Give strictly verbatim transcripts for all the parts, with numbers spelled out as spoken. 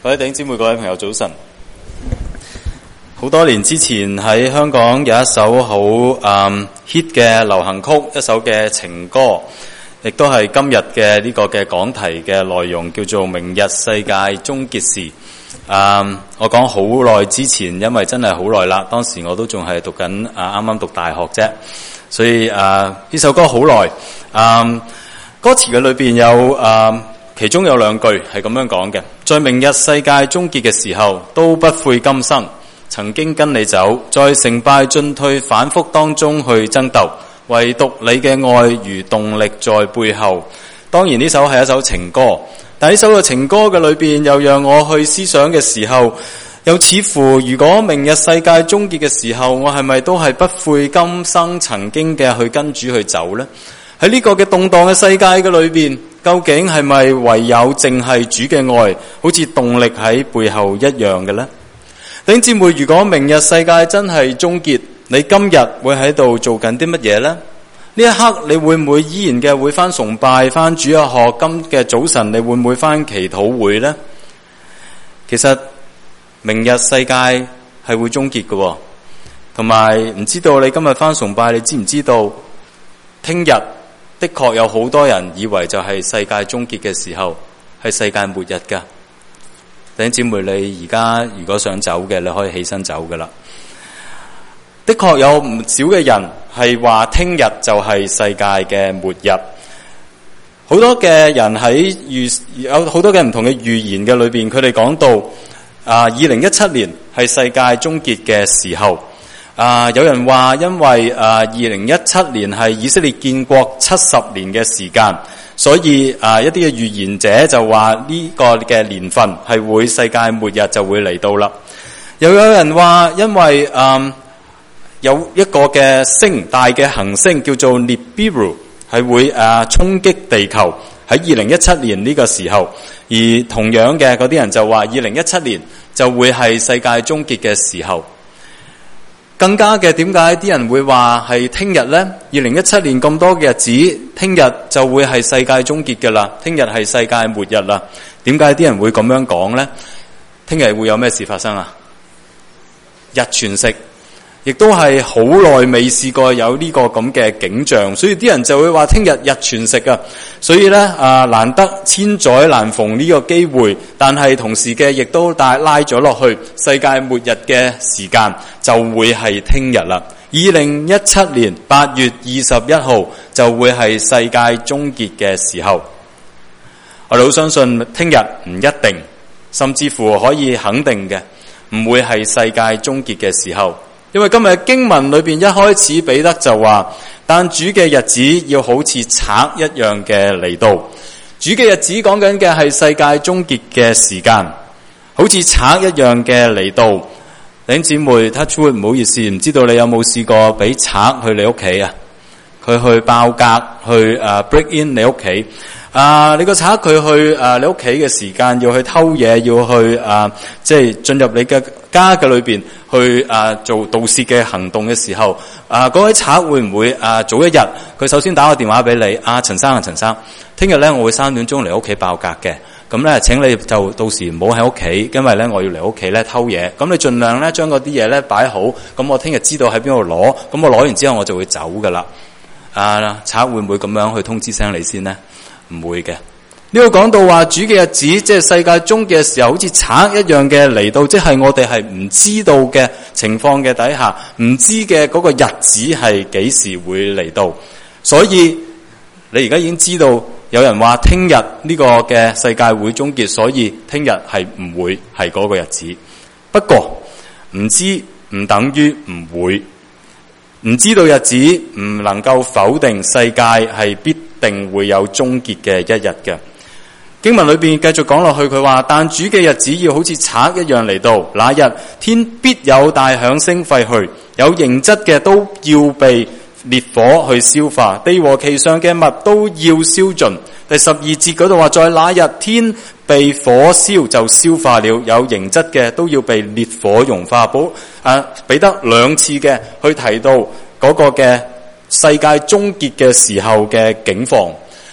各位弟兄姊妹、各位朋友，早晨。好多年之前喺香港有一首好嗯 hit 嘅流行曲，一首嘅情歌，亦都係今日嘅呢個嘅講題嘅內容，叫做《明日世界終結時》。嗯，我講好耐之前，因為真係好耐啦，當時我都仲係讀緊啊，啱啱讀大學啫，所以啊呢首歌好耐。嗯，歌詞嘅裏邊有啊。其中有兩句係咁樣講嘅，在明日世界終結嘅時候，都不悔今生，曾經跟你走，在成敗進退反覆當中去爭鬥，唯獨你嘅愛如動力在背後。當然呢首係一首情歌，但係呢首嘅情歌嘅裏邊又讓我去思想嘅時候，又似乎如果明日世界終結嘅時候，我係咪都係不悔今生曾經嘅去跟主去走呢？喺呢個嘅動盪嘅世界嘅裏邊，究竟係咪唯有淨係主嘅愛，好似動力喺背後一樣嘅呢？弟兄姊妹，如果明日世界真係終結，你今日會喺度做緊啲乜嘢呢？呢一刻你會唔會依然嘅會返崇拜、返主日學？今嘅早晨你會唔會返祈禱會呢？其實明日世界係會終結嘅，同埋唔知道你今日返崇拜，你知唔知道聽日的確有好多人以為就係世界終結嘅時候，係世界末日噶。弟兄姊妹，你而家如果想走嘅，你可以起身走噶啦。的確有唔少嘅人係話聽日就係世界嘅末日。好多嘅人喺預有好多嘅唔同嘅預言嘅裏邊，佢哋講到啊，二零一七年係世界終結嘅時候。啊！有人話因為啊，二零一七年係以色列建國七十年嘅時間，所以啊，一啲嘅預言者就話呢個嘅年份係會世界末日就會嚟到啦。又有人話因為啊，有一個嘅星大嘅行星叫做 Nibiru 係會啊衝擊地球喺二零一七年呢個時候，而同樣嘅嗰啲人就話二零一七年就會係世界終結嘅時候。更加嘅，點解啲人會話係聽日呢？二零一七年咁多嘅日子，聽日就會係世界終結嘅啦，聽日係世界末日啦。點解啲人會咁樣講呢？聽日會有咩事發生啊？日全食，亦都係好耐未試過有呢個咁嘅景象，所以啲人就會話聽日日全食啊。所以呢，啊，難得千載難逢呢個機會，但係同時嘅亦都帶拉咗落去，世界末日嘅時間就會係聽日啦。二零一七年八月二十一號就會係世界終結嘅時候。我哋好相信聽日唔一定，甚至乎可以肯定嘅，唔會係世界終結嘅時候。因為今日經文裏邊一開始彼得就話，但主嘅日子要好似賊一樣嘅嚟到。主嘅日子講緊嘅係世界終結嘅時間，好似賊一樣嘅嚟到。弟兄姊妹 touch wood， 唔好意思，唔知道你有冇試過俾賊去你屋企啊？佢去爆格，去誒、uh, break in 你屋企。啊！你個賊佢去啊，你屋企嘅時間要去偷嘢，要去啊，即係進入你嘅家嘅裏邊去啊做盜竊嘅行動嘅時候，啊嗰位賊會唔會啊早一日佢首先打個電話俾你啊，陳生啊陳生，聽日咧我會三點鐘嚟屋企爆格嘅，咁咧請你就到時唔好喺屋企，因為咧我要嚟屋企咧偷嘢，咁你盡量咧將嗰啲嘢咧擺好，咁我聽日知道喺邊度攞，咁我攞完之後我就會走噶啦。啊，賊會唔會咁樣去通知聲你先呢？唔會嘅。呢個講到話主嘅日子，即係世界終結嘅時候，好似賊一樣嘅嚟到，即係我哋係唔知道嘅情況嘅底下，唔知嘅嗰個日子係幾時會嚟到。所以你而家已經知道有人話聽日呢個嘅世界會終結，所以聽日係唔會係嗰個日子。不過唔知唔等於唔會，唔知道日子唔能夠否定世界係必定會有終結嘅一日嘅。經文裏邊繼續講落去，佢話但主嘅日子要好似賊一樣嚟到，那日天必有大響聲廢去，有形質嘅都要被烈火去消化，地和其上嘅物都要燒盡。第十二節嗰度話，在那日天被火燒就消化了，有形質嘅都要被烈火融化。保啊彼得兩次嘅去提到嗰個嘅世界終結嘅時候嘅境況。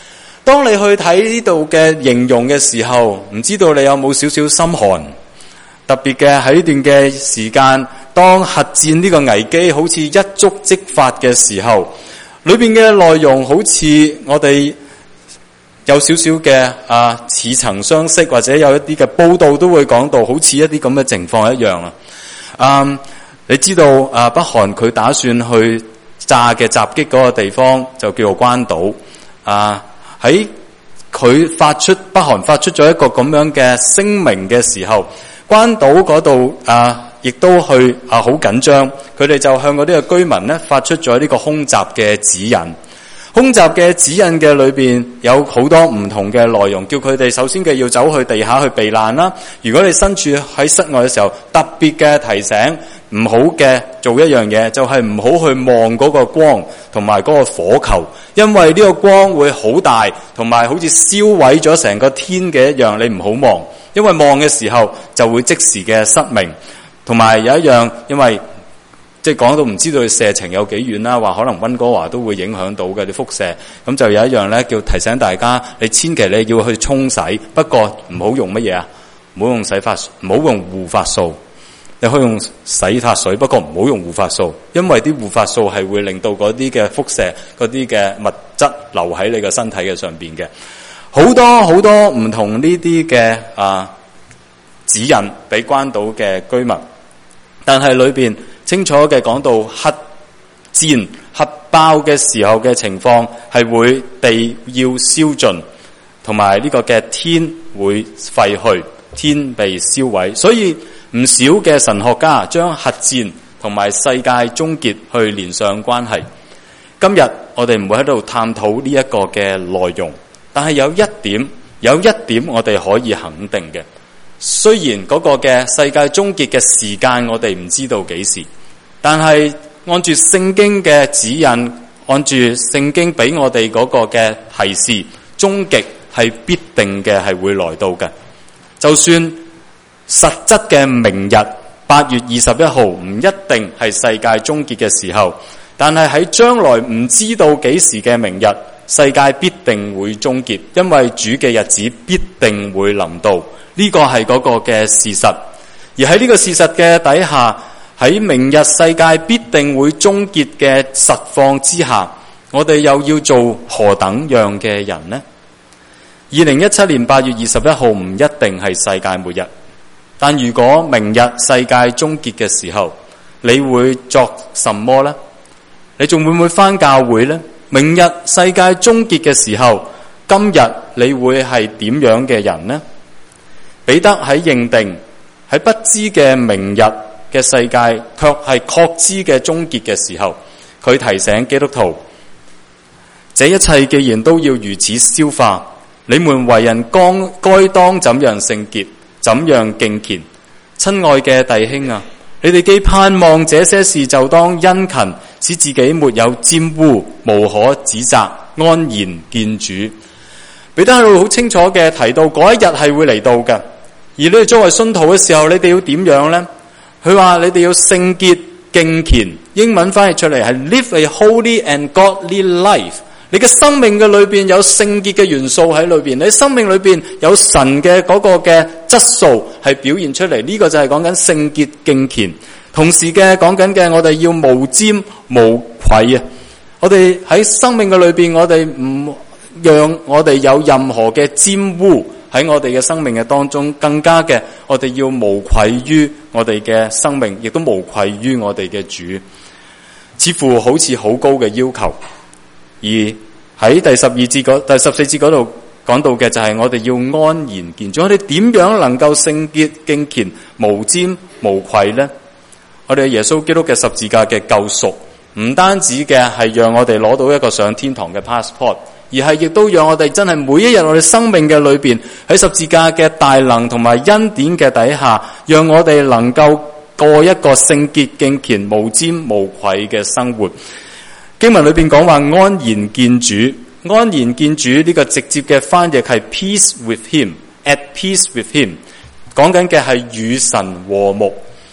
當你去睇呢度嘅形容嘅時候，唔知道你有冇少少心寒？特別嘅喺呢段嘅時間，當核戰呢個危機好似一觸即發嘅時候，裏邊嘅內容好似我哋有少少嘅啊似曾相識，或者有一啲嘅報道都會講到，好似一啲咁嘅情況一樣啊。嗯，你知道啊，北韓佢打算去炸嘅襲擊嗰個地方就叫做關島啊。喺佢發出北韓發出咗一個咁樣嘅聲明嘅時候，關島嗰度啊，亦都去啊好緊張，佢哋就向嗰啲嘅居民咧發出咗呢個空襲嘅指引。空襲嘅指引嘅裏邊有好多唔同嘅內容，叫佢哋首先嘅要走去地下去避難啦。如果你身處喺室外嘅時候，特別嘅提醒唔好嘅做一樣嘢，就係唔好去望嗰個光同埋嗰個火球，因為呢個光會好大，同埋好似燒毀咗成個天嘅一樣，你唔好望，因為望嘅時候就會即時嘅失明。同埋有一樣，因為即係講到唔知道射程有幾遠啦，話可能溫哥華都會影響到嘅啲輻射，咁就有一樣咧，叫提醒大家，你千祈你要去沖洗，不過唔好用乜嘢啊？唔好用洗髮，唔好用護髮素。你可以用洗髮水，不過唔好用護髮素，因為啲護髮素係會令到嗰啲嘅輻射、嗰啲嘅物質留喺你個身體嘅上邊嘅。好多好多唔同呢啲嘅啊指引俾關島嘅居民，但係裏邊清楚嘅講到核戰核爆嘅時候嘅情況係會地要燒盡，同埋呢個嘅天會廢去，天被燒毀。所以唔少嘅神學家將核戰同埋世界終結去連上關係。今日我哋唔會喺度探討呢一個嘅內容，但係有一點，有一點我哋可以肯定嘅。雖然嗰個嘅世界終結嘅時間我哋唔知道幾時，但係按住聖經嘅指引，按住聖經俾我哋嗰個嘅提示，終極係必定嘅，係會來到嘅。就算實質嘅明日八月二十一號唔一定係世界終結嘅時候，但係喺將來唔知道幾時嘅明日，世界必定會終結，因為主嘅日子必定會臨到。呢個係嗰個嘅事實，而喺呢個事實嘅底下，喺明日世界必定會終結嘅實況之下，我哋又要做何等樣嘅人呢？二零一七年八月二十一號唔一定係世界末日，但如果明日世界終結嘅時候，你會作什麼呢？你仲會唔會返教會呢？明日世界終結嘅時候，今日你會係點樣嘅人呢？彼得喺認定喺不知嘅明日嘅世界，卻係確知嘅終結嘅時候，佢提醒基督徒：這一切既然都要如此消化，你們為人該該當怎樣聖潔，怎樣敬虔。親愛嘅弟兄啊，你哋既盼望這些事，就當殷勤，使自己沒有沾污，無可指責，安然見主。彼得喺度好清楚嘅提到嗰一日係會嚟到嘅。而你哋作為信徒嘅時候，你哋要點樣呢？佢話你哋要聖潔敬虔，英文翻譯出嚟係 live a holy and godly life。你嘅生命嘅裏邊有聖潔嘅元素喺裏邊，你生命裏邊有神嘅嗰個嘅質素係表現出嚟。呢個就係講緊聖潔敬虔，同時嘅講緊嘅我哋要無沾無愧啊！我哋喺生命嘅裏邊，我哋唔讓我哋有任何嘅沾污。喺我哋嘅生命嘅當中，更加嘅，我哋要無愧於我哋嘅生命，亦都無愧於我哋嘅主。似乎好似好高嘅要求，而喺第十二節嗰、第十四節嗰度講到嘅就係我哋要安然見主。我哋點樣能夠聖潔敬虔、無沾無愧呢？我哋耶穌基督嘅十字架嘅救贖，唔單止嘅係讓我哋攞到一個上天堂嘅 passport。而係亦都讓我哋真係每一日我哋生命嘅裏邊，喺十字架嘅大能同埋恩典嘅底下，讓我哋能夠過一個聖潔敬虔、無沾無愧嘅生活。經文裏邊講話安然見主，安然見主呢個直接嘅翻譯係 peace with him，at peace with him， 講緊嘅係與神和睦。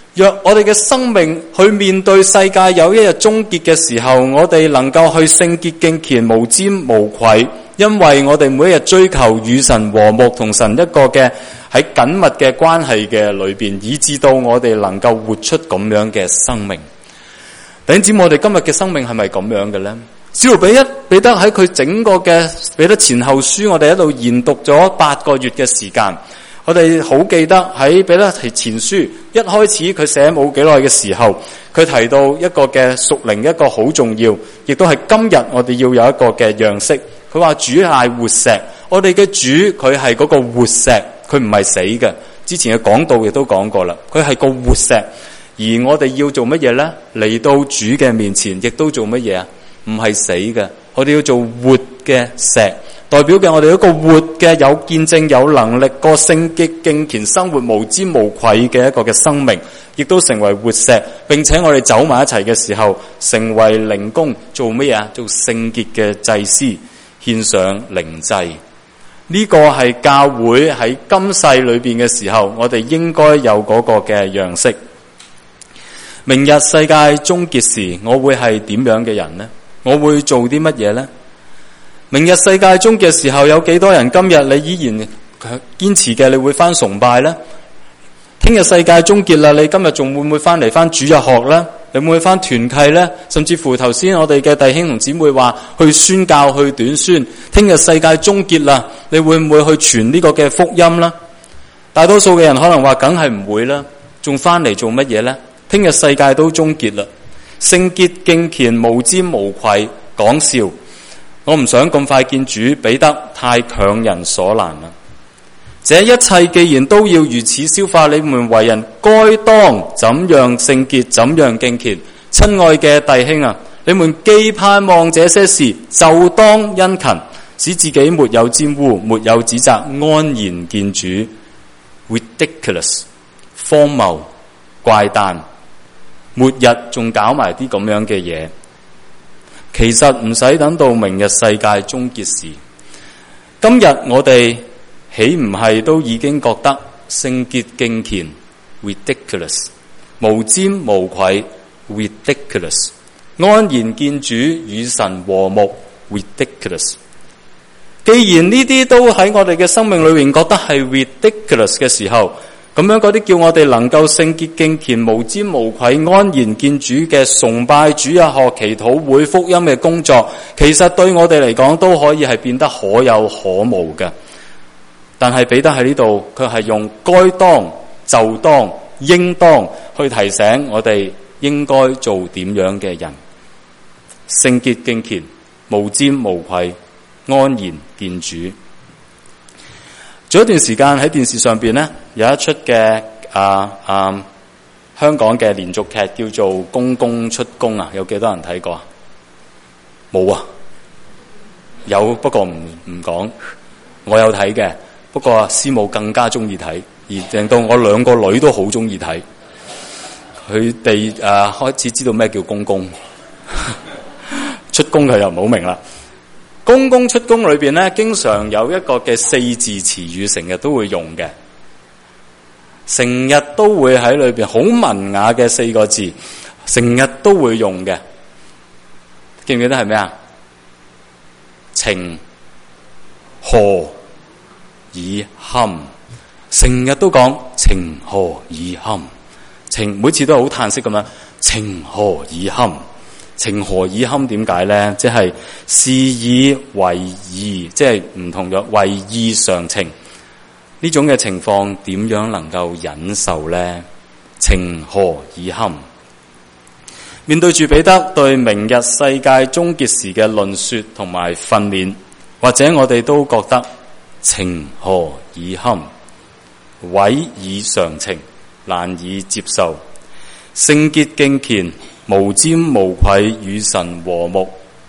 若我哋嘅生命去面對世界有一日終結嘅時候，我哋能夠去聖潔敬虔無沾無愧，因為我哋每一日追求與神和睦，同神一個嘅喺緊密嘅關係嘅裏邊，以致到我哋能夠活出咁樣嘅生命。弟兄姊妹，我哋今日嘅生命係咪咁樣嘅呢？使徒彼得彼得喺佢整個嘅彼得前後書，我哋喺度研讀咗八個月嘅時間。我哋好記得喺彼得前書一開始佢寫冇幾耐嘅時候，佢提到一個嘅屬靈，一個好重要，亦都係今日我哋要有一個嘅樣式。佢話主係活石，我哋嘅主佢係嗰個活石，佢唔係死嘅。之前嘅講道亦都講過啦，佢係個活石。而我哋要做乜嘢呢？嚟到主嘅面前，亦都做乜嘢啊？唔係死嘅，我哋要做活嘅石，代表嘅我哋一個活嘅有見證、有能力、個聖潔敬虔生活無沾無愧嘅一個嘅生命，亦都成為活石。並且我哋走埋一齊嘅時候，成為靈宮，做乜嘢啊？做聖潔嘅祭司，獻上靈祭。呢個係教會喺今世裏邊嘅時候，我哋應該有嗰個嘅樣式。明日世界終結時，我會係點樣嘅人呢？我會做啲乜嘢呢？明日世界終結嘅時候，有幾多人今日你依然堅持嘅，你會翻崇拜呢？聽日世界終結啦，你今日仲會唔會翻嚟翻主日學呢？你會唔會翻團契呢？甚至乎頭先我哋嘅弟兄同姊妹話去宣教去短宣，聽日世界終結啦，你會唔會去傳呢個嘅福音呢？大多數嘅人可能話梗係唔會啦，仲翻嚟做乜嘢呢？聽日世界都終結啦，聖潔敬虔無沾無愧，講笑，我唔想咁快見主，彼得太強人所難啦。這一切既然都要如此消化，你們為人該當怎樣聖潔，怎樣敬虔。親愛嘅弟兄啊，你們既盼望這些事，就當殷勤，使自己沒有沾污，沒有指責，安然見主。Ridiculous， 荒謬，怪誕。末日仲搞埋啲咁樣嘅嘢，其實唔使等到明日世界終結時，今日我哋豈唔係都已經覺得聖潔敬虔 ridiculous， 無沾無愧 ridiculous， 安然見主與神和睦 ridiculous。 既然呢啲都喺我哋嘅生命裏面覺得係 ridiculous 嘅時候，咁樣嗰啲叫我哋能夠聖潔敬虔無沾無愧安然見主嘅崇拜、主日學、祈禱會、福音嘅工作，其實對我哋嚟講都可以係變得可有可無嘅。但係彼得喺呢度，佢係用該當、就當、應當去提醒我哋應該做點樣嘅人，聖潔敬虔無沾無愧安然見主。早一段時間喺電視上邊呢，有一出嘅啊啊香港嘅連續劇叫做《公公出宮》啊，有幾多人睇過啊？冇啊？有，不過唔唔講。我有睇嘅，不過師母更加中意睇，而令到我兩個女都好中意睇。佢哋誒開始知道咩叫公公出宮，佢又唔好明啦。公公出宮裏邊咧，經常有一個嘅四字詞語，成日都會用嘅，成日都會喺裏邊好文雅嘅四個字，成日都會用嘅。記唔記得係咩啊？情何以堪，成日都講情何以堪，情每次都係好嘆息咁樣，情何以堪。情何以堪點解咧？即係事以為義，即係唔同咗為義常情呢種嘅情況，點樣能夠忍受咧？情何以堪？面對住彼得對明日世界終結時嘅論說同埋訓練，或者我哋都覺得情何以堪，委以常情，難以接受。聖潔敬虔無沾無愧與神和睦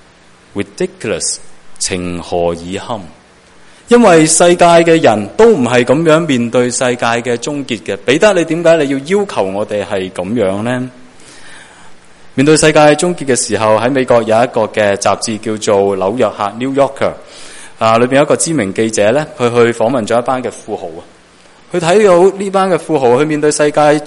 ridiculous， 情何以堪？因為世界嘅人都唔係咁樣面對世界嘅終結嘅。彼得，你點解你要要求我哋係咁樣呢？面對世界終結嘅時候，喺美國有一個嘅雜誌叫做紐約客 New Yorker， 啊，裏邊有一個知名記者咧，佢去訪問咗一班嘅富豪啊，佢睇到呢班嘅富豪去面對世界終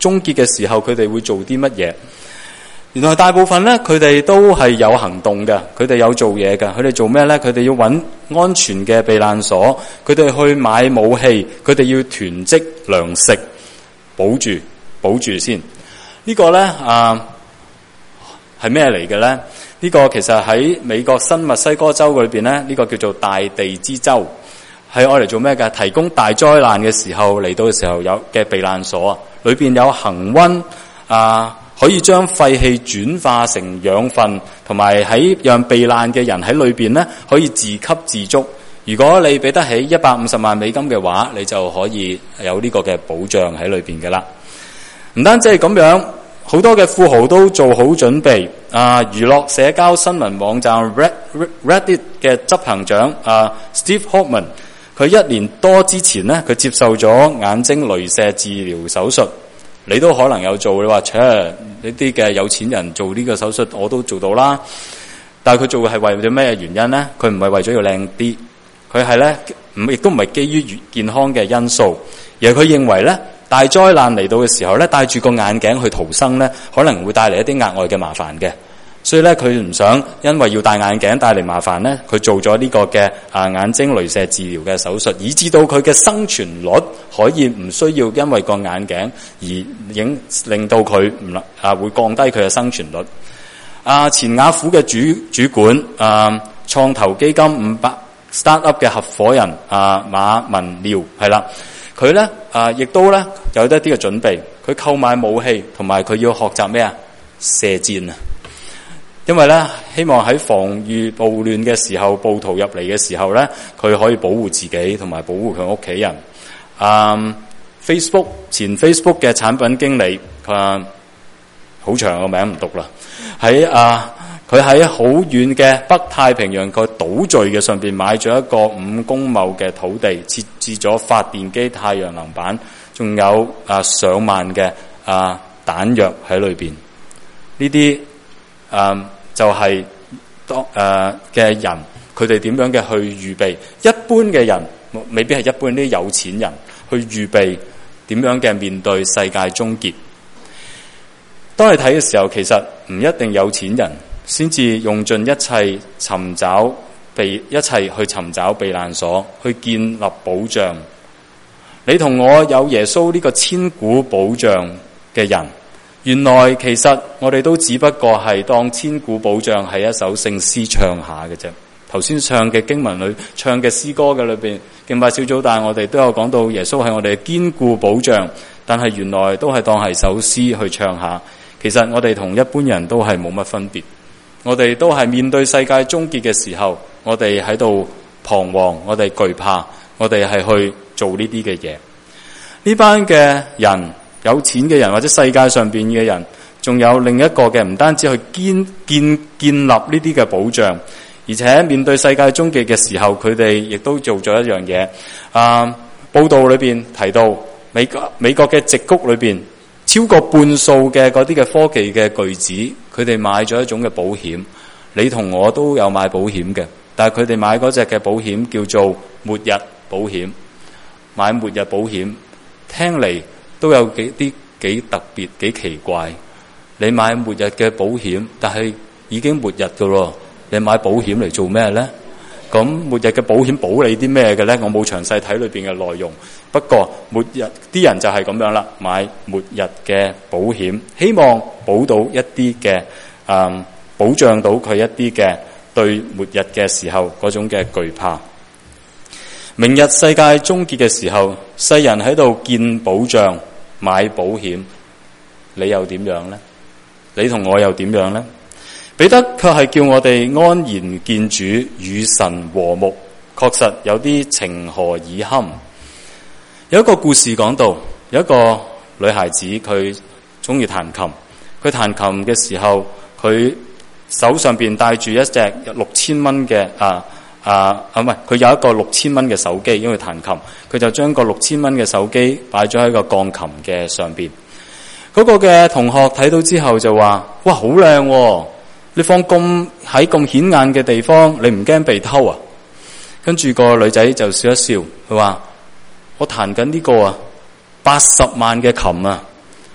終結嘅時候，佢哋會做啲乜嘢？原來大部分咧，佢哋都係有行動嘅，佢哋有做嘢嘅。佢哋做咩咧？佢哋要揾安全嘅避難所，佢哋去買武器，佢哋要囤積糧食，保住保住先。這個、呢個咧啊係咩嚟嘅咧？呢、這個其實喺美國新墨西哥州裏邊咧，呢、這個叫做大地之州，係愛嚟做咩嘅？提供大災難嘅時候嚟到嘅時候有嘅避難所啊，裏邊有恆溫啊。可以將廢氣轉化成養分，同埋喺讓避難嘅人喺裏邊咧，可以自給自足。如果你俾得起一百五十萬美金嘅話，你就可以有呢個嘅保障喺裏邊嘅啦。唔單止係咁樣，好多嘅富豪都做好準備。啊，娛樂社交新聞網站 Reddit 嘅執行長啊 Steve Hoffman， 佢一年多之前咧，佢接受咗眼睛鐳射治療手術。你都可能有做，你話切呢啲嘅有錢人做呢個手術，我都做到啦。但係佢做嘅係為咗咩原因咧？佢唔係為咗要靚啲，佢係咧唔亦都唔係基於健康嘅因素，而係佢認為咧大災難嚟到嘅時候咧，戴住個眼鏡去逃生咧，可能會帶嚟一啲額外嘅麻煩嘅。所以咧，佢唔想因為要戴眼鏡帶嚟麻煩咧，佢做咗呢個嘅啊眼睛鐳射治療嘅手術，以致到佢嘅生存率可以唔需要因為個眼鏡而影令到佢唔啊會降低佢嘅生存率。啊，前雅虎嘅主主管啊，創投基金五百 startup 嘅合夥人啊馬文廖係啦，佢咧啊亦都咧有一啲嘅準備，佢購買武器同埋佢要學習咩啊射箭啊。因為咧，希望喺防禦暴亂嘅時候，暴徒入嚟嘅時候咧，佢可以保護自己同埋保護佢屋企人。嗯 ，Facebook 前 Facebook 嘅產品經理，啊，好長個名唔讀啦。喺啊，佢喺好遠嘅北太平洋個島嶼嘅上邊買咗一個五公畝嘅土地，設置咗發電機、太陽能板，仲有啊上萬嘅啊彈藥喺裏邊。呢啲啊就係、是、當誒嘅人，佢哋點樣嘅去預備？一般嘅人未必係一般啲有錢人去預備點樣嘅面對世界終結。當你睇嘅時候，其實唔一定有錢人先至用盡一切尋找避一切去尋找避難所，去建立保障。你同我有耶穌呢個千古保障嘅人。原來其實我哋都只不過係當千古保障係一首聖詩唱下嘅啫。頭先唱嘅經文裏唱嘅詩歌嘅裏邊，敬拜小組但係我哋都有講到耶穌係我哋嘅堅固保障，但係原來都係當係首詩去唱下。其實我哋同一般人都係冇乜分別，我哋都係面對世界終結嘅時候，我哋喺度彷徨，我哋懼怕，我哋係去做呢啲嘅嘢。呢班嘅人，有錢嘅人或者世界上邊嘅人，仲有另一個嘅，唔單止去建建建立呢啲嘅保障，而且面對世界終結嘅時候，佢哋亦都做咗一樣嘢。啊，報道裏邊提到美國美國嘅矽谷裏邊，超過半數嘅嗰啲嘅科技嘅巨子，佢哋買咗一種嘅保險。你同我都有買保險嘅，但係佢哋買嗰隻嘅保險叫做末日保險。買末日保險，聽嚟都有幾啲幾特別幾奇怪。你買末日嘅保險，但係已經末日噶咯，你買保險嚟做咩咧？咁末日嘅保險保你啲咩嘅咧？我冇詳細睇裏邊嘅內容。不過末日啲人就係咁樣啦，買末日嘅保險，希望保到一啲嘅誒，保障到佢一啲嘅對末日嘅時候嗰種嘅懼怕。明日世界終結嘅時候，世人喺度建保障、買保險，你又點樣呢？你同我又點樣呢？彼得卻係叫我哋安然見主，與神和睦，確實有啲情何以堪。有一個故事講到，有一個女孩子佢中意彈琴，佢彈琴嘅時候，佢手上邊帶住一隻六千蚊嘅啊。啊啊唔係，佢有一個六千蚊嘅手機，因為彈琴，佢就將個六千蚊嘅手機擺咗喺個鋼琴嘅上邊。嗰個嘅同學睇到之後就話：哇，好靚喎！你放咁喺咁顯眼嘅地方，你唔驚被偷啊？跟住個女仔就笑一笑，佢話：我彈緊呢個啊，八十萬嘅琴啊，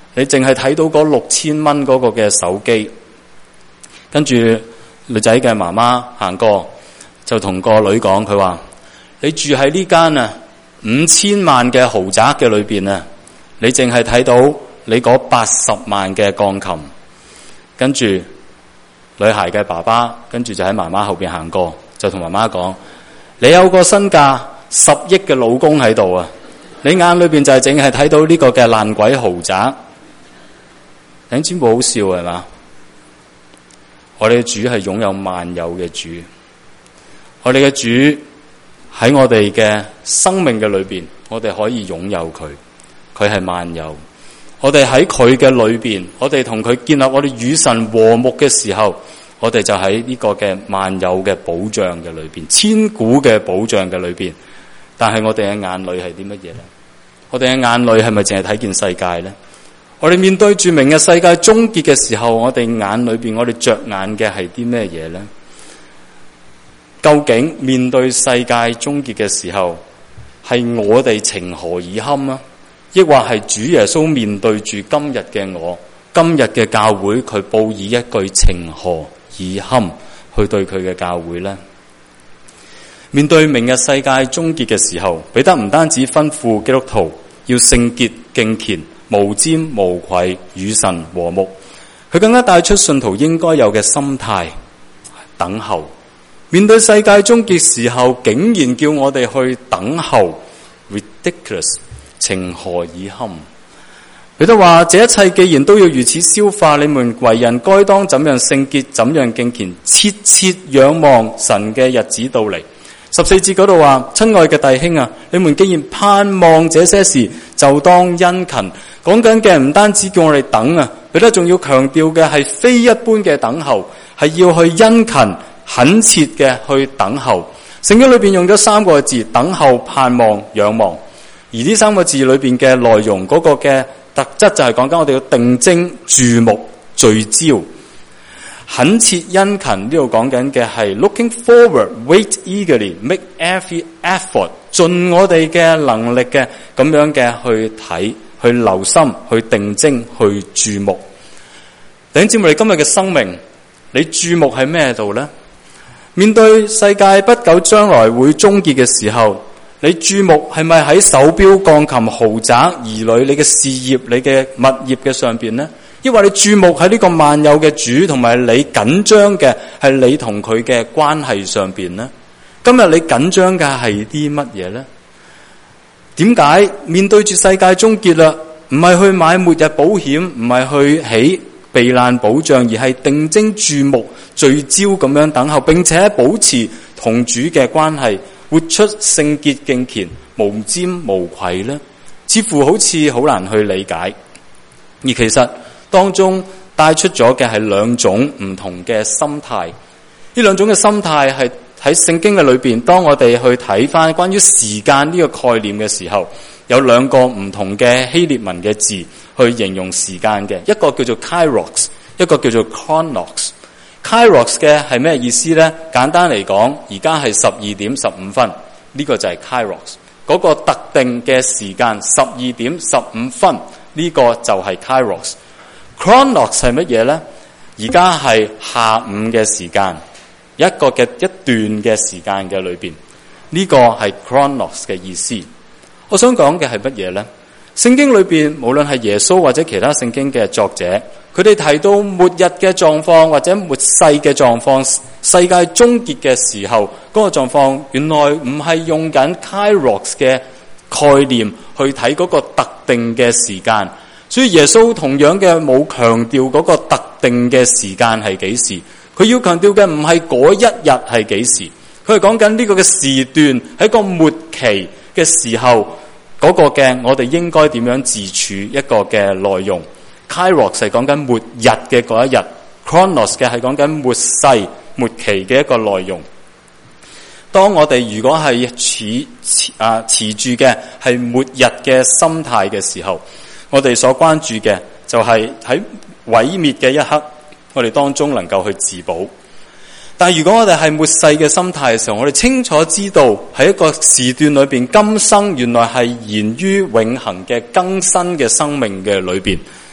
你淨係睇到嗰六千蚊嗰個嘅手機，跟住女仔嘅媽媽行過就同個女講，佢話你住喺呢間啊五千萬嘅豪宅嘅裏邊啊，你淨係睇到你嗰八十萬嘅鋼琴。跟住女孩嘅爸爸跟住就喺媽媽後邊行過，就同媽媽講，你有個身價十億嘅老公喺度啊，你眼裏邊就係淨係睇到呢個嘅爛鬼豪宅。你知冇好笑係嘛？我哋嘅主係擁有萬有嘅主，我哋嘅主喺我哋嘅生命嘅裏邊，我哋可以擁有佢，佢係萬有。我哋喺佢嘅裏邊，我哋同佢建立我哋與神和睦嘅時候，我哋就喺呢個嘅萬有嘅保障嘅裏邊，千古嘅保障嘅裏邊。但係我哋嘅眼裏係啲乜嘢咧？我哋嘅眼裏係咪淨係睇見世界咧？我哋面對住明日世界終結嘅時候，我哋眼裏邊我哋着眼嘅係啲咩嘢咧？究竟面對世界終結嘅時候，係我哋情何以堪啊？抑或係主耶穌面對住今日嘅我，今日嘅教會，佢報以一句情何以堪去對佢嘅教會呢？面對明日世界終結嘅時候，彼得唔單止吩咐基督徒要聖潔敬虔、無沾無愧與神和睦，佢更加帶出信徒應該有嘅心態，等候。面對世界終結時候，竟然叫我哋去等候 ，ridiculous。情何以堪？彼得話：這一切既然都要如此消化，你們為人該當怎樣聖潔，怎樣敬虔，切切仰望神嘅日子到嚟。十四節嗰度話：親愛嘅弟兄啊，你們既然盼望這些事，就當殷勤。講緊嘅唔單止叫我哋等啊，彼得仲要強調嘅係非一般嘅等候，係要去殷勤、懇切嘅去等候。聖經裏邊用咗三個字：等候、盼望、仰望。而呢三個字裏邊嘅內容，嗰個嘅特質就係講緊我哋要定睛、注目、聚焦、懇切、殷勤。呢度講緊嘅係 looking forward, wait eagerly, make every effort， 盡我哋嘅能力嘅咁樣嘅去睇、去留心、去定睛、去注目。弟兄姊妹，你今日嘅生命，你注目喺咩度呢？面對世界不久將來會終結嘅時候，你注目係咪喺手錶、鋼琴、豪宅、兒女、你嘅事業、你嘅物業嘅上邊呢？抑或你注目喺呢個萬有嘅主，同埋你緊張嘅係你同佢嘅關係上邊呢？今日你緊張嘅係啲乜嘢呢？點解面對住世界終結啦，唔係去買末日保險，唔係去起避難保障，而係定睛注目、聚焦咁樣等候，並且保持同主嘅關係，活出聖潔敬虔、無沾無愧呢？似乎好似好難去理解。而其實當中帶出咗嘅係兩種唔同嘅心態。呢兩種嘅心態係喺聖經嘅裏邊，當我哋去睇翻關於時間呢個概念嘅時候，有兩個唔同嘅希臘文嘅字去形容時間嘅，一個叫做 kairos， 一個叫做 chronos。kairos 嘅係咩意思呢？簡單嚟講，而家係十二點十五分，呢個就係 kairos， 嗰個特定嘅時間十二點十五分，呢個就係 kairos。chronos 係乜嘢呢？而家係下午嘅時間，一個嘅一段嘅時間嘅裏邊，呢個係 chronos 嘅意思。我想講嘅係乜嘢呢？聖經裏邊無論係耶穌或者其他聖經嘅作者，佢哋提到末日嘅狀況或者末世嘅狀況，世界終結嘅時候嗰個狀況，原來唔係用緊 kairos 嘅概念去睇嗰個特定嘅時間。所以耶穌同樣嘅冇強調嗰個特定嘅時間係幾時，佢要強調嘅唔係嗰一日係幾時，佢係講緊呢個嘅時段喺個末期嘅時候嗰個嘅我哋應該點樣自處一個嘅內容。Kairos 係講緊末日嘅嗰一日， Chronos 嘅係講緊末世末期嘅一個內容。當我哋如果係持啊持住嘅係末日嘅心態嘅時候，我哋所關注嘅就係喺毀滅嘅一刻，我哋當中能夠去自保。但如果我哋係末世嘅心態嘅時候，我哋清楚知道喺一個時段裏邊，今生原來係源於永恆嘅更新嘅生命嘅裏邊。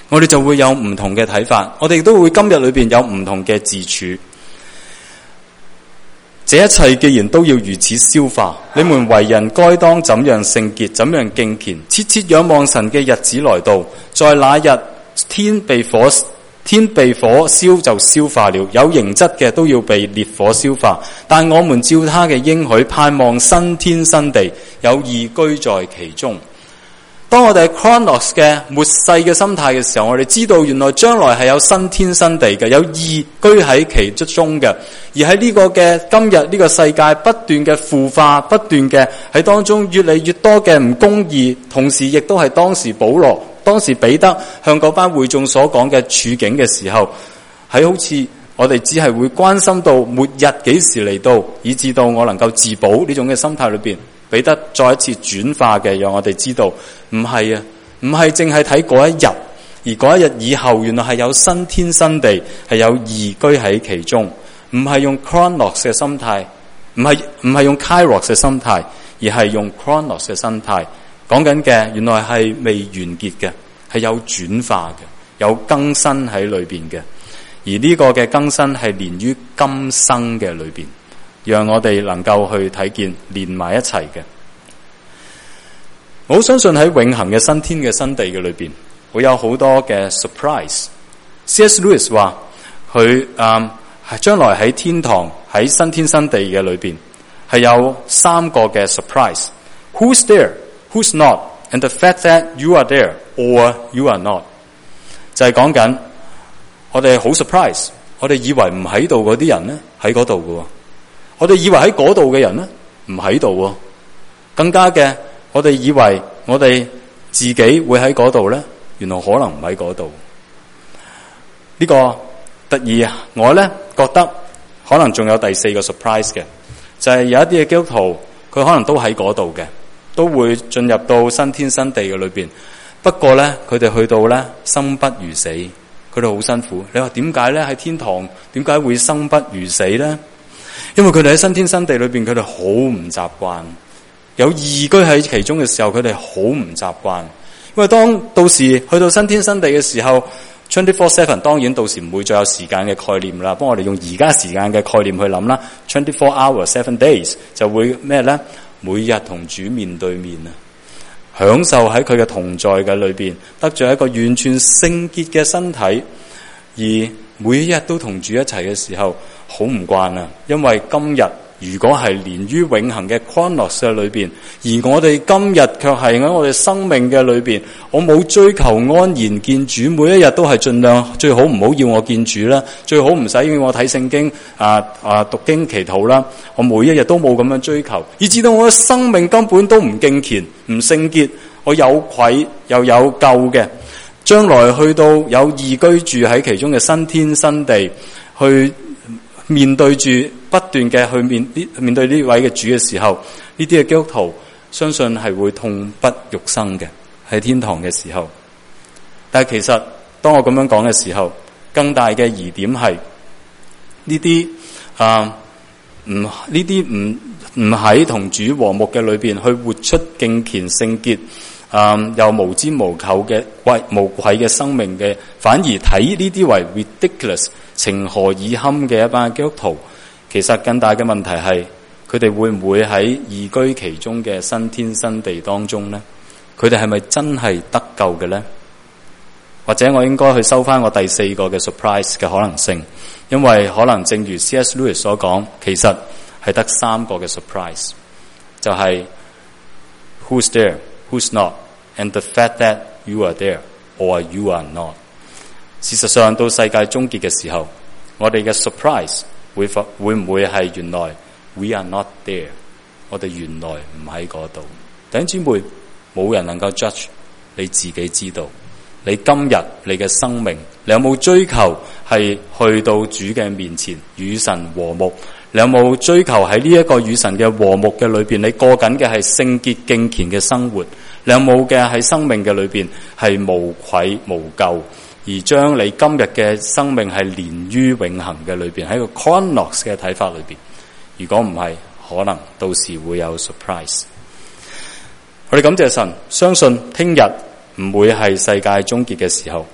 我哋就會有唔同嘅睇法，我哋都會今日裏邊有唔同嘅自處。這一切既然都要如此消化，你們為人該當怎樣聖潔，怎樣敬虔，切切仰望神嘅日子來到，在那日天被火天被火燒就消化了，有形質嘅都要被烈火消化，但我們照他嘅應許，盼望新天新地，有義居在其中。當我哋係 Chronos 嘅末世嘅心態嘅時候，我哋知道原來將來係有新天新地嘅，有義居喺其之中嘅。而喺呢個嘅今日呢個世界不斷嘅腐化，不斷嘅喺當中越嚟越多嘅唔公義，同時亦都係當時保羅、當時彼得向嗰班會眾所講嘅處境嘅時候，喺好似我哋只係會關心到末日幾時嚟到，以至到我能夠自保呢種嘅心態裏邊。彼得再一次轉化嘅，讓我哋知道唔係啊，唔係淨係睇嗰一日，而嗰一日以後，原來係有新天新地，係有義居喺其中，唔係用 Chronos 嘅心態，唔係唔係用 Kairos 嘅心態，而係用 Chronos 嘅心態，講緊嘅原來係未完結嘅，係有轉化嘅，有更新喺裏邊嘅，而呢個嘅更新係連於今生嘅裏邊。讓我哋能夠去睇見連埋一齊嘅。我好相信喺永恆嘅新天嘅新地嘅裏邊，會有好多嘅 surprise。C S Lewis 話佢誒係將來喺天堂喺新天新地嘅裏邊係有三個嘅 surprise。Who's there? Who's not? And the fact that you are there or you are not。就係講緊我哋好 surprise， 我哋以為唔喺度嗰啲人咧喺嗰度嘅。我哋以為喺嗰度嘅人咧唔喺度喎，更加嘅我哋以為我哋自己會喺嗰度咧，原來可能唔喺嗰度。呢個特意我咧覺得可能仲有第四個 surprise 嘅，就係有一啲嘅基督徒佢可能都喺嗰度嘅，都會進入到新天新地嘅裏邊。不過咧佢哋去到咧生不如死，佢哋好辛苦。你話點解咧喺天堂點解會生不如死咧？因為佢哋喺新天新地裏邊，佢哋好唔習慣，有義居喺其中嘅時候，佢哋好唔習慣。因為當到時去到新天新地嘅時候 ，twenty-four seven 當然到時唔會再有時間嘅概念啦。幫我哋用而家時間嘅概念去諗啦 ，twenty-four hours seven days 就會咩咧？每日同主面對面啊，享受喺佢嘅同在嘅裏邊，得著一個完全聖潔嘅身體，而每一日都同主一齊嘅時候。好唔慣啊！因為今日如果係連於永恆嘅 Chronos 嘅裏邊，而我哋今日卻係喺我哋生命嘅裏邊，我冇追求安然見主，每一日都係盡量最好唔好要我見主啦，最好唔使要我睇聖經啊啊讀經祈禱啦，我每一日都冇咁樣追求，以至到我嘅生命根本都唔敬虔、唔聖潔，我有愧又有咎嘅，將來去到有義居住喺其中嘅新天新地去。面對住不斷嘅去面面對呢位嘅主嘅時候，呢啲嘅基督徒相信係會痛不欲生嘅，喺天堂嘅時候。但係其實當我咁樣講嘅時候，更大嘅疑點係呢啲啊唔呢啲唔唔喺同主和睦嘅裏邊去活出敬虔聖潔啊又無沾無愧嘅愧無愧嘅生命嘅，反而睇呢啲為 ridiculous。情何以堪嘅一班基督徒，其實更大嘅問題係佢哋會唔會喺義居其中嘅新天新地當中呢？佢哋係咪真係得救嘅呢？或者我應該去收翻我第四個嘅 surprise 嘅可能性，因為可能正如 C S Lewis 所講，其實係得三個嘅 surprise， 就係 Who's there, Who's not, and the fact that you are there or you are not。事實上，到世界終結嘅時候，我哋嘅 surprise 會否會唔會係原來 we are not there？ 我哋原來唔喺嗰度。弟兄姊妹，冇人能夠 judge， 你自己知道。你今日你嘅生命，你有冇追求係去到主嘅面前與神和睦？你有冇追求喺呢一個與神嘅和睦嘅裏邊，你過緊嘅係聖潔敬虔嘅生活？你有冇嘅喺生命嘅裏邊係無愧無咎？而將你今日嘅生命係連於永恆嘅裏邊，喺個 Chronos 嘅睇法裏邊。如果唔係，可能到時會有 surprise。我哋感謝神，相信聽日唔會係世界終結嘅時候，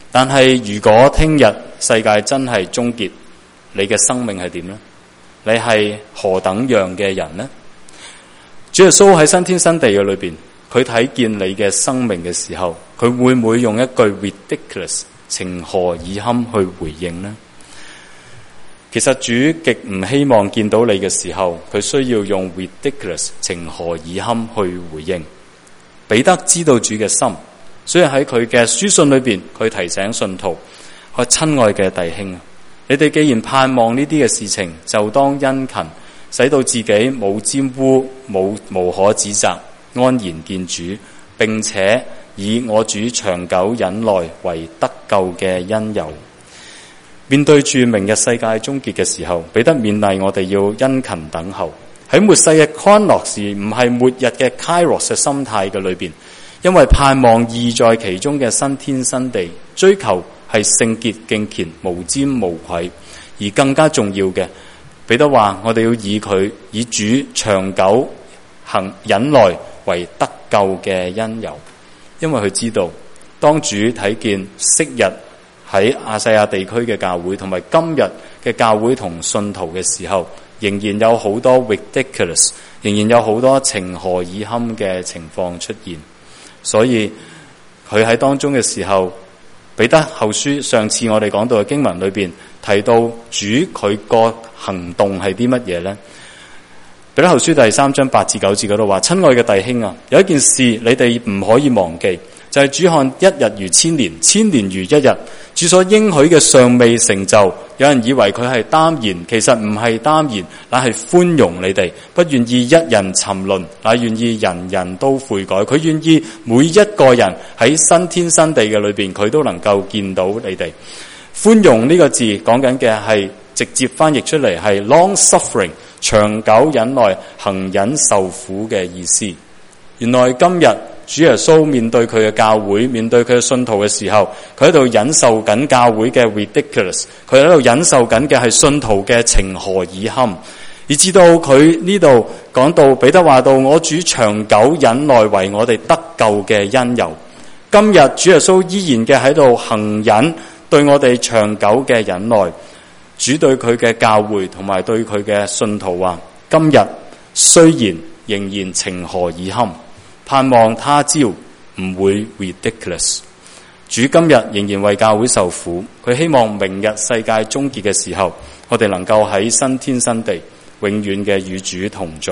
但係如果聽日世界真係終結，你嘅生命係點呢？你係何等樣嘅人呢？主耶穌喺新天新地嘅裏邊，佢睇見你嘅生命嘅時候，佢會唔會用一句 ridiculous 情何以堪去回應呢？其實主極唔希望見到你嘅時候，佢需要用 ridiculous 情何以堪去回應。彼得知道主嘅心，所以喺佢嘅書信裏邊，佢提醒信徒：我親愛嘅弟兄，你哋既然盼望呢啲嘅事情，就當殷勤，使到自己冇沾污、冇無可指責，安然見主，並且以我主長久忍耐為得救嘅因由。面對住明日世界終結嘅時候，彼得勉勵我哋要殷勤等候。喺末世嘅 Chronos 唔係末日嘅 Kairos 嘅心態嘅裏邊，因為盼望義在其中嘅新天新地，追求係聖潔敬虔、無沾無愧。而更加重要嘅，彼得話我哋要以佢以主長久行忍耐為得救嘅因由，因為佢知道當主睇見昔日喺亞細亞地區嘅教會同埋今日嘅教會同信徒嘅時候，仍然有好多 ridiculous， 仍然有好多情何以堪嘅情況出現。所以佢喺當中嘅時候，彼得後書上次我哋講到嘅經文裏邊提到主佢個行動係啲乜嘢呢？彼得後書第三章八至九節嗰度話：親愛嘅弟兄啊，有一件事你哋唔可以忘記，就係、是、主看一日如千年，千年如一日。主所應許嘅尚未成就，有人以為佢係耽延，其實唔係耽延，乃係寬容你哋，不願意一人沉淪，乃願意人人都悔改。佢願意每一個人喺新天新地嘅裏邊，佢都能夠見到你哋。寬容呢個字講緊嘅係直接翻譯出嚟係 long suffering， 長久忍耐、恒忍受苦嘅意思。原來今日主耶穌面對佢嘅教會，面對佢嘅信徒嘅時候，佢喺度忍受緊教會嘅 ridiculous， 佢喺度忍受緊嘅係信徒嘅情何以堪，以至到佢呢度講到彼得話到我主長久忍耐為我哋得救嘅因由。今日主耶穌依然嘅喺度恒忍對我哋長久嘅忍耐。主對佢嘅教會同埋對佢嘅信徒話：今日雖然仍然情何以堪，盼望他朝唔會 ridiculous。主今日仍然為教會受苦，佢希望明日世界終結嘅時候，我哋能夠喺新天新地永遠嘅與主同在。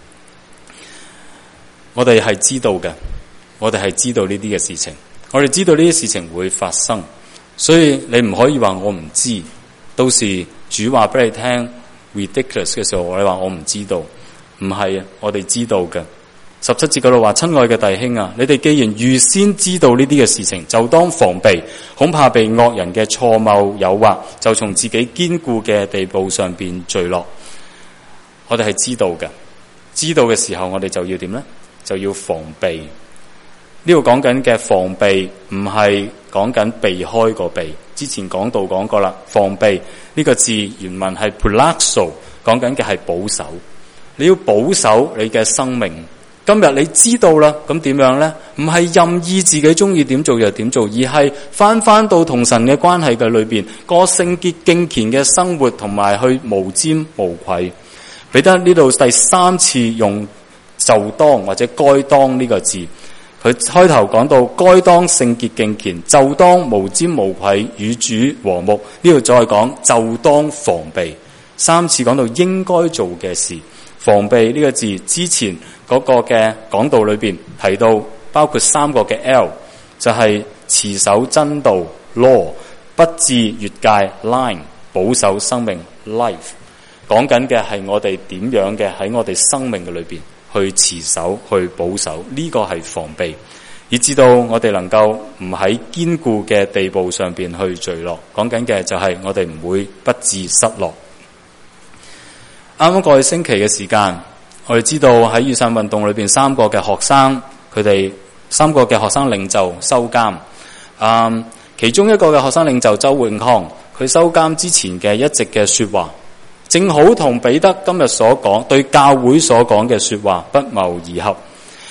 我哋係知道嘅，我哋係知道呢啲嘅事情，我哋知道呢啲事情會發生，所以你唔可以話我唔知。到時主話俾你聽 ridiculous 嘅時候，我哋話我唔知道，唔係啊，我哋知道嘅。十七節嗰度話：親愛嘅弟兄啊，你哋既然預先知道呢啲嘅事情，就當防備，恐怕被惡人嘅錯謬誘惑，就從自己堅固嘅地步上邊墜落。我哋係知道嘅，知道嘅時候我哋就要點呢？就要防備。呢度講緊嘅防備唔係講緊避開個避，之前講到講過啦。防備呢個字原文係 prolaxo， 講緊嘅係保守。你要保守你嘅生命。今日你知道啦，咁點樣呢？唔係任意自己中意點做就點做，而係翻翻到同神嘅關係嘅裏邊，過聖潔敬虔嘅生活，同埋去無沾無愧。彼得呢度第三次用就當或者該當呢個字。佢開頭講到該當聖潔敬虔，就當無沾無愧與主和睦。呢度再講就當防備，三次講到應該做嘅事。防備呢個字之前嗰個嘅講道裏邊提到，包括三個嘅 L， 就係持守真道 law， 不至越界 line， 保守生命 life。講緊嘅係我哋點樣嘅喺我哋生命嘅裏邊去持守、去保守，呢個係防備，以至到我哋能夠唔喺堅固嘅地步上邊去墜落。講緊嘅就係我哋唔會不致失落。啱啱過去星期嘅時間，我哋知道喺雨傘運動裏邊，三個嘅學生，佢哋三個嘅學生領袖收監。嗯，其中一個嘅學生領袖周永康，佢收監之前嘅一直嘅說話，正好同彼得今日所講對教會所講嘅說話不謀而合。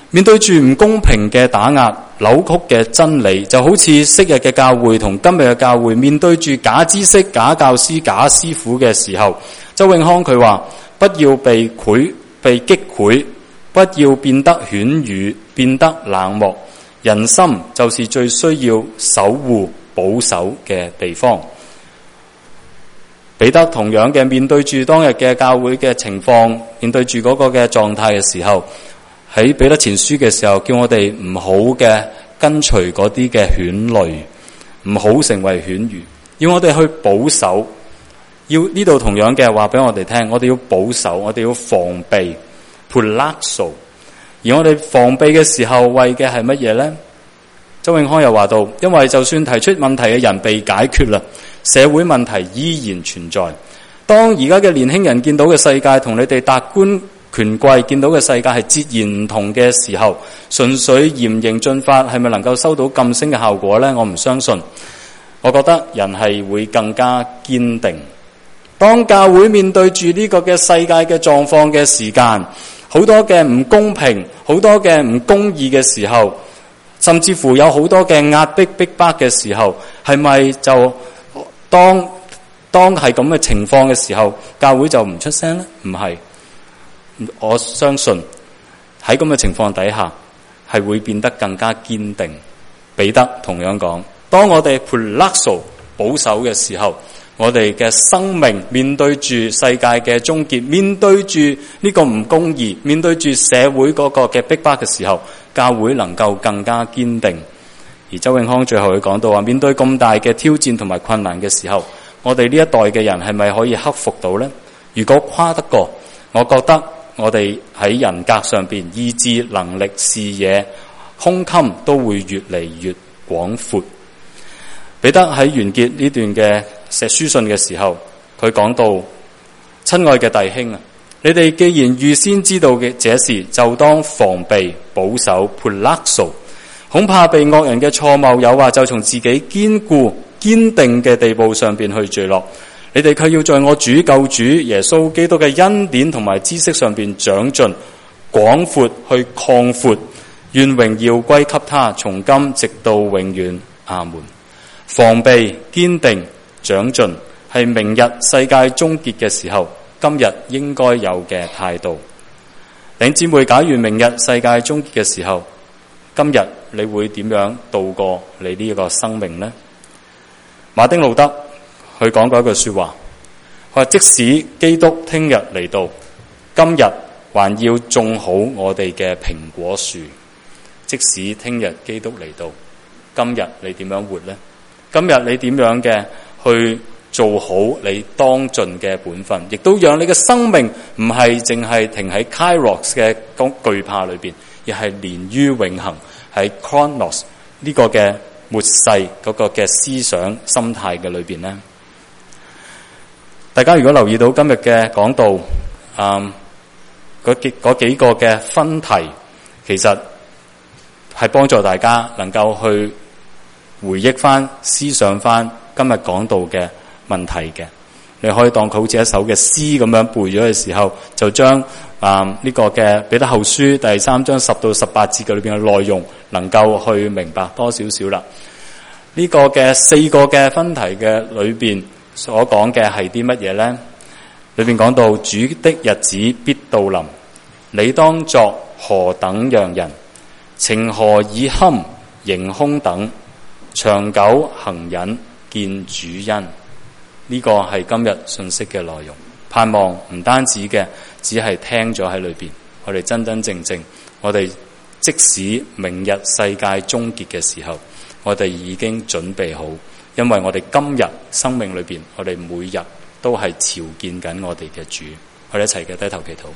面對住唔公平嘅打壓、扭曲嘅真理，就好似昔日嘅教會同今日嘅教會面對住假知識、假教師、假師傅嘅時候，周永康佢話：不要被潰、被擊潰，不要變得犬儒、變得冷漠。人心就是最需要守護、保守嘅地方。彼得同樣嘅面對住當日嘅教會嘅情況，面對住嗰個嘅狀態嘅時候，喺彼得前書嘅時候，叫我哋唔好嘅跟隨嗰啲嘅犬類，唔好成為犬儒，要我哋去保守。要呢度同樣嘅話俾我哋聽，我哋要保守，我哋要防備 ，pulaxo。而我哋防備嘅時候，為嘅係乜嘢呢？周永康又話到，因為就算提出問題嘅人被解決啦，社會問題依然存在。當而家嘅年輕人見到嘅世界同你哋達官權貴見到嘅世界係截然唔同嘅時候，純粹嚴刑峻法係咪能夠收到噤聲嘅效果呢？我唔相信。我覺得人係會更加堅定。當教會面對住呢個嘅世界嘅狀況嘅時間，好多嘅唔公平，好多嘅唔公義嘅時候，甚至乎有好多嘅壓迫逼迫嘅時候，係咪就當當係咁嘅情況嘅時候，教會就唔出聲呢？唔係。我相信喺咁嘅情況底下，係會變得更加堅定。彼得同樣講，當我哋 pulaxo 保守嘅時候，我哋嘅生命面對住世界嘅終結，面對住呢個唔公義，面對住社會嗰個嘅逼迫嘅時候，教會能夠更加堅定。而周永康最後佢講到話，面對咁大嘅挑戰同埋困難嘅時候，我哋呢一代嘅人係咪可以克服到呢？如果跨得過，我覺得我哋喺人格上邊、意志、能力、視野、胸襟都會越嚟越廣闊。彼得喺完結呢段嘅寫書信嘅時候，佢講到：親愛嘅弟兄啊，你哋既然預先知道嘅這事，就當防備保守 pulaxo， 恐怕被惡人嘅錯謬誘惑，就從自己堅固堅定嘅地步上邊去墜落。你哋卻要在我主救主耶穌基督嘅恩典同埋知識上邊長進，廣闊去擴闊，願榮耀歸給他，從今直到永遠。阿門。防備堅定長進係明日世界終結嘅時候，今日應該有嘅態度。弟兄姊妹，假如明日世界終結嘅時候，今日你會點樣度過你呢個生命呢？馬丁路德佢講過一句說話，佢話即使基督聽日嚟到，今日還要種好我哋嘅蘋果樹。即使聽日基督嚟到，今日你點樣活呢？今日你點樣嘅去做好你當盡嘅本分，亦都讓你嘅生命唔係淨係停喺 Kairos 嘅懼怕裏邊，而係連於永恆喺 Chronos 呢個嘅末世嗰個嘅思想心態嘅裏邊呢？大家如果留意到今日嘅講道，嗯，嗰幾嗰幾個嘅分題，其實係幫助大家能夠去回憶翻、思想翻今日講到嘅問題嘅。你可以當佢好似一首嘅詩咁樣背咗嘅時候，就將啊呢、這個嘅彼得後書第三章十到十八節嘅裏邊嘅內容，能夠去明白多少少啦。呢、這個嘅四個嘅分題嘅裏邊所講嘅係啲乜嘢咧？裏邊講到主的日子必到臨，你當作何等樣人？情何以堪？盈空等，長久行忍，見主恩。呢、這個係今日信息嘅內容。盼望唔單止嘅，只係聽咗喺裏邊，我哋真真正正，我哋即使明日世界終結嘅時候，我哋已經準備好，因為我哋今日生命裏邊，我哋每日都係朝見緊我哋嘅主。我哋一齊嘅低頭祈禱。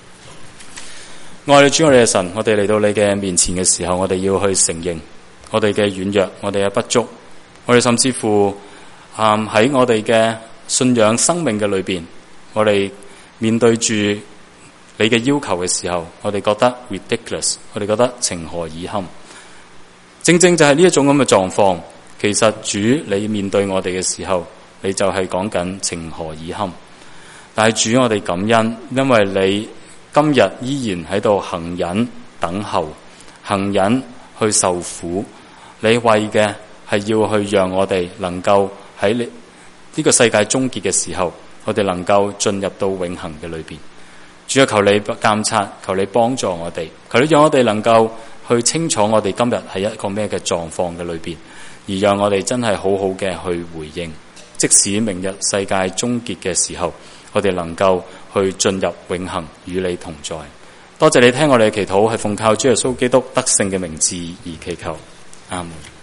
愛你主，我哋嘅神，我哋嚟到你嘅面前嘅時候，我哋要去承認我哋嘅軟弱，我哋嘅不足，我哋甚至乎啊喺、嗯、我哋嘅信仰生命嘅裏邊，我哋面對住你嘅要求嘅時候，我哋覺得 ridiculous， 我哋覺得情何以堪。正正就係呢一種咁嘅狀況，其實主你面對我哋嘅時候，你就係講緊情何以堪。但係主，我哋感恩，因為你今日依然喺度行忍等候， 行忍去受苦，你為嘅係要去讓我哋能夠喺呢呢個世界終結嘅時候，我哋能夠進入到永恆嘅裏邊。主啊，求你監察，求你幫助我哋，求你讓我哋能夠去清楚我哋今日係一個咩嘅狀況嘅裏邊，而讓我哋真係好好嘅去回應，即使明日世界終結嘅時候，我哋能夠去進入永恆與你同在。多謝你聽我哋嘅祈禱，係奉靠主耶穌基督得勝嘅名字而祈求，阿門。